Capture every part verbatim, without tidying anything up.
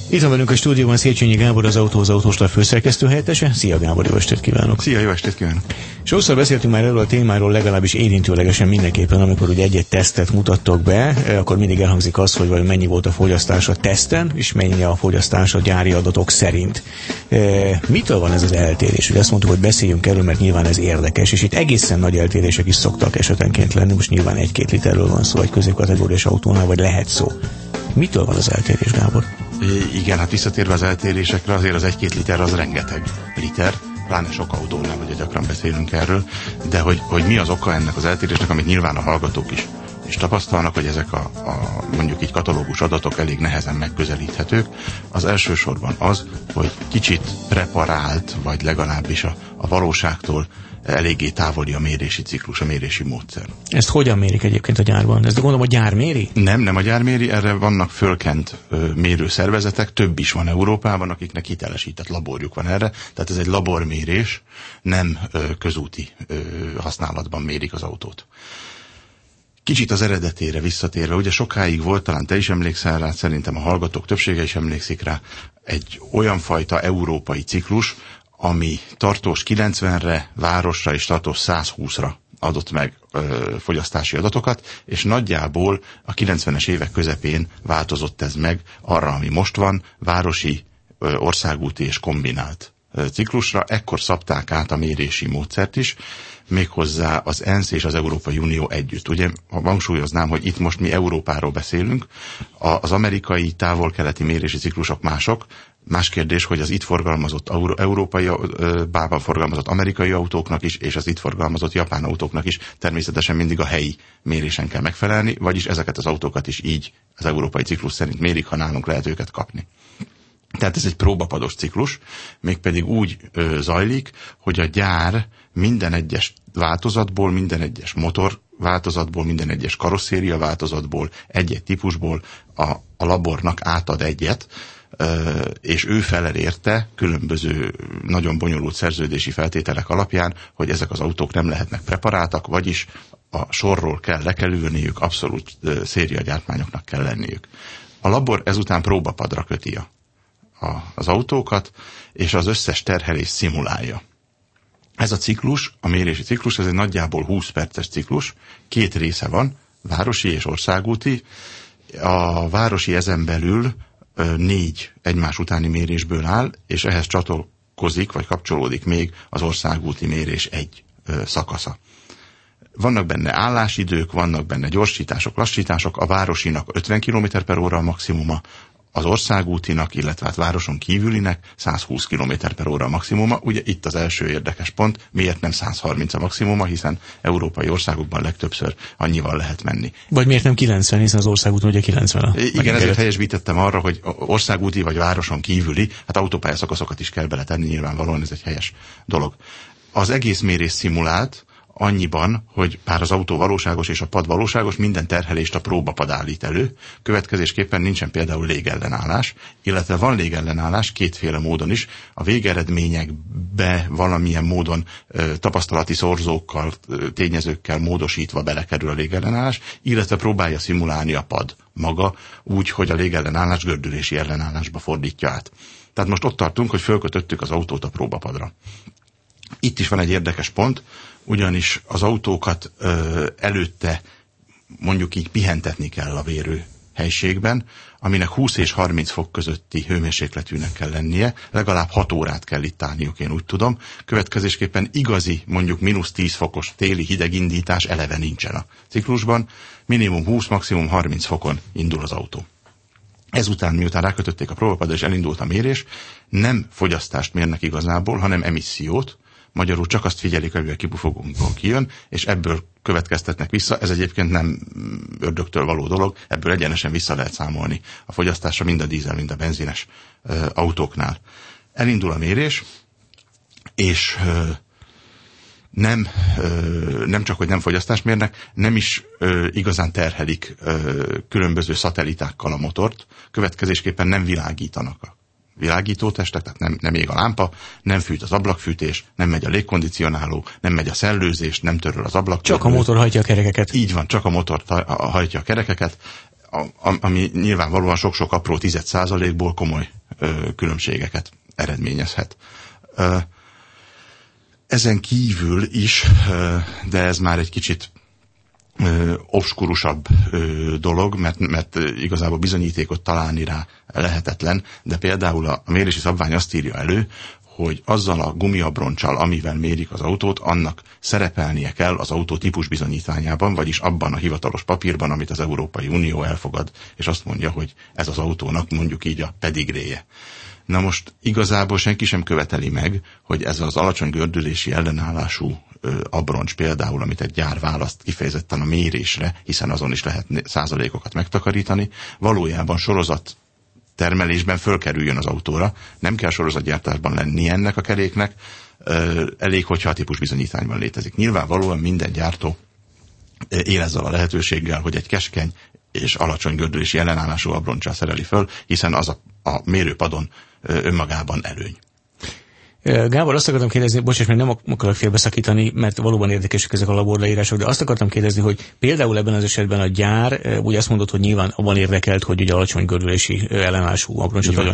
Itt van velünk a stúdióban Széchenyi Gábor, az Autó az Autóstar főszerkesztő helyettese. Szia Gábor, jó estét kívánok! Szia, jó estét kívánok! Sokszor beszéltünk már erről a témáról, legalábbis érintőlegesen mindenképpen, amikor ugye egy-egy tesztet mutattok be, akkor mindig elhangzik az, hogy mennyi volt a fogyasztás a teszten, és mennyi a fogyasztás a gyári adatok szerint. E, mitől van ez az eltérés? Ugye azt mondtuk, hogy beszéljünk erről, mert nyilván ez érdekes, és itt egészen nagy eltérések is szoktak esetenként lenni, most nyilván egy-két literről van szó, egy középkategóriás autónál, vagy lehet szó. Mitől van az eltérés, Gábor? Igen, hát visszatérve az eltérésekre, azért az egy-két liter az rengeteg liter, pláne sok autónál, ugye gyakran beszélünk erről, de hogy, hogy mi az oka ennek az eltérésnek, amit nyilván a hallgatók is, is tapasztalnak, hogy ezek a, a mondjuk így katalógus adatok elég nehezen megközelíthetők. Az elsősorban az, hogy kicsit preparált, vagy legalábbis a, a valóságtól eléggé távoli a mérési ciklus, a mérési módszer. Ezt hogyan mérik egyébként a gyárban? Ezt gondolom a gyár méri? Nem, nem a gyár méri, erre vannak fölkent ö, mérőszervezetek, több is van Európában, akiknek hitelesített laborjuk van erre, tehát ez egy labormérés, nem ö, közúti ö, használatban mérik az autót. Kicsit az eredetére visszatérve, ugye sokáig volt, talán te is emlékszel rá, szerintem a hallgatók többsége is emlékszik rá, egy olyan fajta európai ciklus, ami tartós kilencvenre, városra és tartós százhúszra adott meg ö, fogyasztási adatokat, és nagyjából a kilencvenes évek közepén változott ez meg arra, ami most van, városi, ö, országúti és kombinált ö, ciklusra. Ekkor szabták át a mérési módszert is, méghozzá az ENSZ és az Európai Unió együtt. Ugye hangsúlyoznám, hogy itt most mi Európáról beszélünk, a, az amerikai távol-keleti mérési ciklusok mások. Más kérdés, hogy az itt forgalmazott európai bában forgalmazott amerikai autóknak is, és az itt forgalmazott japán autóknak is természetesen mindig a helyi mérésen kell megfelelni, vagyis ezeket az autókat is így az európai ciklus szerint mérik, ha nálunk lehet őket kapni. Tehát ez egy próbapados ciklus, mégpedig úgy ö, zajlik, hogy a gyár minden egyes változatból, minden egyes motor változatból, minden egyes karosszéria változatból, egy-egy típusból a, a labornak átad egyet, és ő felel érte különböző nagyon bonyolult szerződési feltételek alapján, hogy ezek az autók nem lehetnek preparáltak, vagyis a sorról kell lekerülniük, abszolút szériagyártmányoknak kell lenniük. A labor ezután próbapadra köti a, a, az autókat, és az összes terhelést szimulálja. Ez a ciklus, a mérési ciklus, ez egy nagyjából húsz perces ciklus, két része van, városi és országúti. A városi ezen belül négy egymás utáni mérésből áll, és ehhez csatlakozik, vagy kapcsolódik még az országúti mérés egy ö, szakasza. Vannak benne állásidők, vannak benne gyorsítások, lassítások, a városinak ötven kilométer per óra a maximuma, az országútinak, illetve hát városon kívülinek százhúsz kilométer per óra a maximuma. Ugye itt az első érdekes pont, miért nem száz harminc a maximuma, hiszen európai országokban legtöbbször annyival lehet menni. Vagy miért nem kilencven, hiszen az országúton ugye kilencven a Igen, ezért helyesbítettem arra, hogy országúti vagy városon kívüli, hát autópályaszakaszokat is kell beletenni, nyilvánvalóan ez egy helyes dolog. Az egész mérés szimulált, annyiban, hogy bár az autó valóságos és a pad valóságos, minden terhelést a próbapad állít elő, következésképpen nincsen például légellenállás, illetve van légellenállás kétféle módon is, a végeredményekbe valamilyen módon ö, tapasztalati szorzókkal, ö, tényezőkkel módosítva belekerül a légellenállás, illetve próbálja szimulálni a pad maga úgy, hogy a légellenállás gördülési ellenállásba fordítja át. Tehát most ott tartunk, hogy fölkötöttük az autót a próbapadra. Itt is van egy érdekes pont, ugyanis az autókat ö, előtte mondjuk így pihentetni kell a vérő helységben, aminek húsz és harminc fok közötti hőmérsékletűnek kell lennie, legalább hat órát kell itt állniuk, én úgy tudom. Következésképpen igazi, mondjuk mínusz tíz fokos téli hidegindítás eleve nincsen a ciklusban, minimum húsz, maximum harminc fokon indul az autó. Ezután, miután rákötötték a próbapadra és elindult a mérés, nem fogyasztást mérnek igazából, hanem emissziót. Magyarul csak azt figyelik, amivel kipufogónkból kijön, és ebből következtetnek vissza. Ez egyébként nem ördögtől való dolog, ebből egyenesen vissza lehet számolni a fogyasztásra mind a dízel, mind a benzines ö, autóknál. Elindul a mérés, és ö, nem, ö, nem csak, hogy nem fogyasztást mérnek, nem is ö, igazán terhelik ö, különböző szatellitákkal a motort, következésképpen nem világítanak a világítótestek, tehát nem, nem ég a lámpa, nem fűt az ablakfűtés, nem megy a légkondicionáló, nem megy a szellőzés, nem töröl az ablak. Csak a motor hajtja a kerekeket. Így van, csak a motor hajtja a kerekeket, ami nyilvánvalóan sok-sok apró tized százalékból komoly különbségeket eredményezhet. Ezen kívül is, de ez már egy kicsit obskurusabb dolog, mert, mert igazából bizonyítékot találni rá lehetetlen, de például a mérési szabvány azt írja elő, hogy azzal a gumiabroncsal, amivel mérik az autót, annak szerepelnie kell az autó típus bizonyítványában, vagyis abban a hivatalos papírban, amit az Európai Unió elfogad, és azt mondja, hogy ez az autónak mondjuk így a pedigréje. Na most igazából senki sem követeli meg, hogy ez az alacsony gördülési ellenállású ö, abroncs például, amit egy gyár választ kifejezetten a mérésre, hiszen azon is lehet százalékokat megtakarítani, valójában sorozat termelésben fölkerüljön az autóra. Nem kell sorozatgyártásban lenni ennek a keréknek, ö, elég, hogyha a típusbizonyítványban létezik. Nyilvánvalóan minden gyártó él ezzel a lehetőséggel, hogy egy keskeny és alacsony gördülési ellenállású abroncsal szereli föl, hiszen az a, a mérőpadon önmagában előny. Gábor, azt akartam kérdezni, bocsáss meg, nem akarok félbeszakítani, mert valóban érdekesek ezek a laborleírások, de azt akartam kérdezni, hogy például ebben az esetben a gyár, ugye azt mondod, hogy nyilván abban érdekelt, hogy ugye alacsony gördülési ellenállású abroncsot adjon.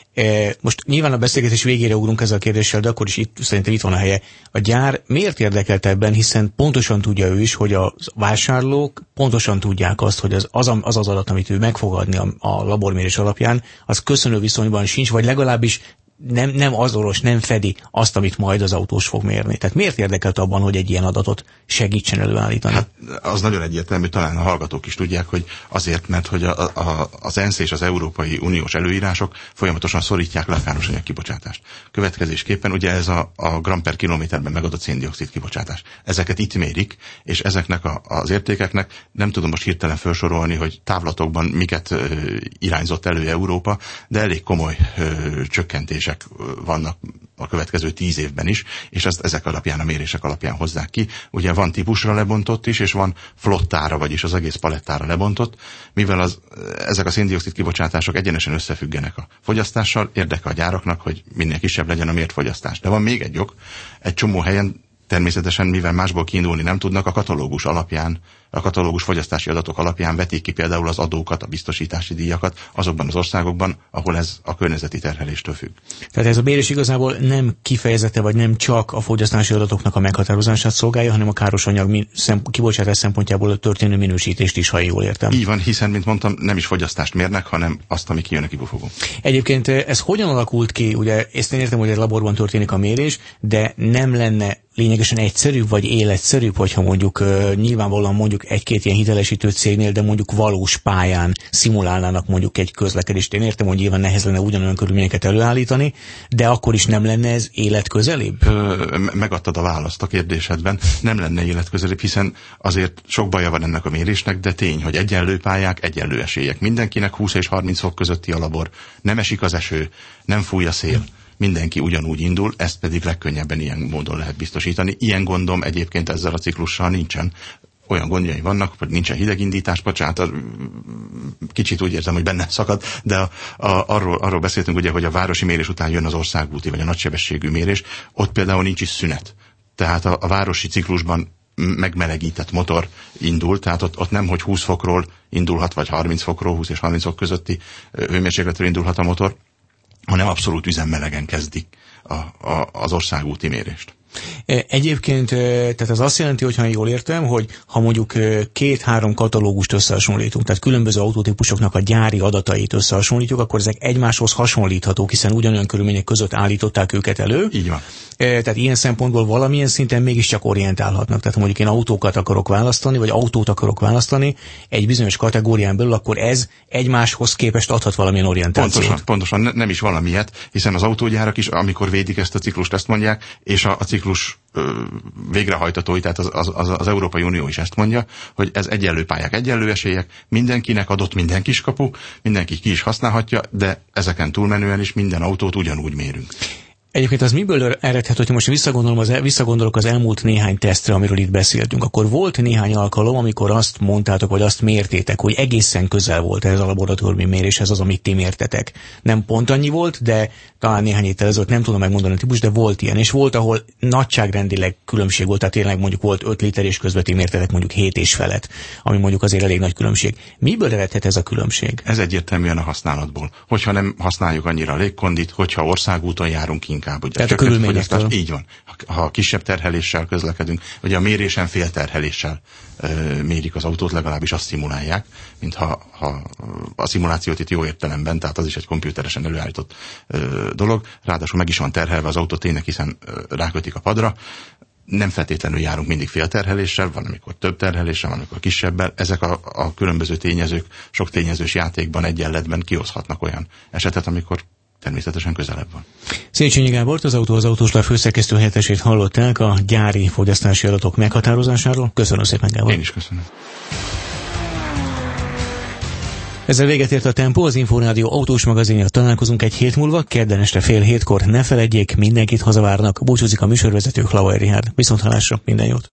Most nyilván a beszélgetés végére ugrunk ezzel a kérdéssel, de akkor is itt, szerintem itt van a helye. A gyár miért érdekelt ebben, hiszen pontosan tudja ő is, hogy a vásárlók pontosan tudják azt, hogy az az, az, az adat, amit ő megfogadni a, a labormérés alapján, az köszönő viszonyban sincs, vagy legalábbis nem, nem azonos, nem fedi azt, amit majd az autós fog mérni. Tehát miért érdekelt abban, hogy egy ilyen adatot segítsen előállítani? Hát az nagyon egyértelmű, talán a hallgatók is tudják, hogy azért, mert hogy a, a, az ENSZ és az Európai Uniós előírások folyamatosan szorítják le a károsanyag kibocsátást. Következésképpen ugye ez a, a gram per kilométerben megadott széndioxid kibocsátás. Ezeket itt mérik, és ezeknek a, az értékeknek nem tudom most hirtelen felsorolni, hogy távlatokban miket ö, irányzott elő Európa, de elég komoly ö, csökkentés vannak a következő tíz évben is, és ezt ezek alapján, a mérések alapján hozzák ki. Ugye van típusra lebontott is, és van flottára, vagyis az egész palettára lebontott, mivel az, ezek a széndioxid kibocsátások egyenesen összefüggenek a fogyasztással, érdeke a gyáraknak, hogy minél kisebb legyen a mért fogyasztás. De van még egy ok, egy csomó helyen természetesen, mivel másból kiindulni nem tudnak, a katalógus alapján, a katalógus fogyasztási adatok alapján vetik ki például az adókat, a biztosítási díjakat azokban az országokban, ahol ez a környezeti terheléstől függ. Tehát ez a mérés igazából nem kifejezete, vagy nem csak a fogyasztási adatoknak a meghatározását szolgálja, hanem a károsanyag min- szem- kibocsátás szempontjából történő minősítést is, ha jól értem. Így van, hiszen, mint mondtam, nem is fogyasztást mérnek, hanem azt, ami kijön a kibufogón. Egyébként ez hogyan alakult ki? Ugye ezt én értem, hogy egy laborban történik a mérés, de nem lenne lényegesen egyszerűbb, vagy életszerűbb, hogyha mondjuk uh, nyilvánvalóan mondjuk egy-két ilyen hitelesítő cégnél, de mondjuk valós pályán szimulálnának mondjuk egy közlekedést. Én értem, hogy nyilván nehéz lenne ugyanolyan körülményeket előállítani, de akkor is nem lenne ez életközelibb? Ö, megadtad a választ a kérdésedben. Nem lenne életközelibb, hiszen azért sok baja van ennek a mérésnek, de tény, hogy egyenlő pályák, egyenlő esélyek. Mindenkinek húsz és harminc fok közötti a labor. Nem esik az eső, nem fúj a szél. Mindenki ugyanúgy indul, ezt pedig legkönnyebben ilyen módon lehet biztosítani. Ilyen gondom egyébként ezzel a ciklussal nincsen. Olyan gondjai vannak, hogy nincsen hidegindítás, bocsánat, kicsit úgy érzem, hogy benne szakad, de a, a, arról, arról beszéltünk ugye, hogy a városi mérés után jön az országúti vagy a nagysebességű mérés, ott például nincs is szünet. Tehát a, a városi ciklusban megmelegített motor indul, tehát ott, ott nem, hogy húsz fokról indulhat, vagy harminc fokról, húsz és harminc fok közötti hőmérsékletről indulhat a motor, hanem abszolút üzemmelegen kezdik a, a, az országúti mérést. Egyébként, tehát ez azt jelenti, hogy ha jól értem, hogy ha mondjuk két-három katalógust összehasonlítunk, tehát különböző autótípusoknak a gyári adatait összehasonlítjuk, akkor ezek egymáshoz hasonlíthatók, hiszen ugyanolyan körülmények között állították őket elő. Így van. Tehát ilyen szempontból valamilyen szinten mégiscsak orientálhatnak. Tehát ha mondjuk én autókat akarok választani, vagy autót akarok választani egy bizonyos kategórián belül, akkor ez egymáshoz képest adhat valamilyen orientációt. Pontosan, pontosan ne, nem is valamilyet, hiszen az autógyárak is, amikor védik ezt a ciklust, ezt mondják, és a, a ciklus ö, végrehajtatói, tehát az, az, az, az Európai Unió is ezt mondja, hogy ez egyenlő pályák, egyenlő esélyek, mindenkinek adott minden kiskapu, mindenki ki is használhatja, de ezeken túlmenően is minden autót ugyanúgy mérünk. Egyébként az miből eredhet, hogyha most visszagondolom az, visszagondolok az elmúlt néhány tesztre, amiről itt beszéltünk, akkor volt néhány alkalom, amikor azt mondtátok, vagy azt mértétek, hogy egészen közel volt ez a laboratóriumi méréshez az, amit ti mértetek. Nem pont annyi volt, de talán néhány héttel ezelőtt nem tudom megmondani a típus, de volt ilyen. És volt, ahol nagyságrendileg különbség volt, tehát tényleg mondjuk volt öt liter, és közben ti mértetek mondjuk hét és felett, ami mondjuk azért elég nagy különbség. Miből eredhet ez a különbség? Ez egyértelműen a használatból. Hogyha nem használjuk annyira a légkondit, hogyha országúton járunk inkább. Ugye, tehát a körülményektől. Így van. Ha kisebb terheléssel közlekedünk, ugye a mérésen fél terheléssel ö, mérik az autót, legalábbis azt szimulálják, mintha ha a szimulációt itt jó értelemben, tehát az is egy komputeresen előállított ö, dolog. Ráadásul meg is van terhelve az autó tényleg, hiszen ö, rákötik a padra. Nem feltétlenül járunk mindig félterheléssel, van amikor több terheléssel, van amikor kisebbel. Ezek a, a különböző tényezők sok tényezős játékban, egyenletben kihozhatnak olyan esetet, amikor természetesen közelebb van. Széchenyi Gábort, az Autó az Autóslap főszerkesztő helyettesét hallották a gyári fogyasztási adatok meghatározásáról. Köszönöm szépen, Gábor. Én is köszönöm. Ezzel véget ért a Tempó, az Inforádió autós magazinja. Találkozunk egy hét múlva, kedden este fél hétkor. Ne feledjék, mindenkit hazavárnak. Búcsúzik a műsorvezető, Hlauer Richárd. Viszonthallásra, minden jót!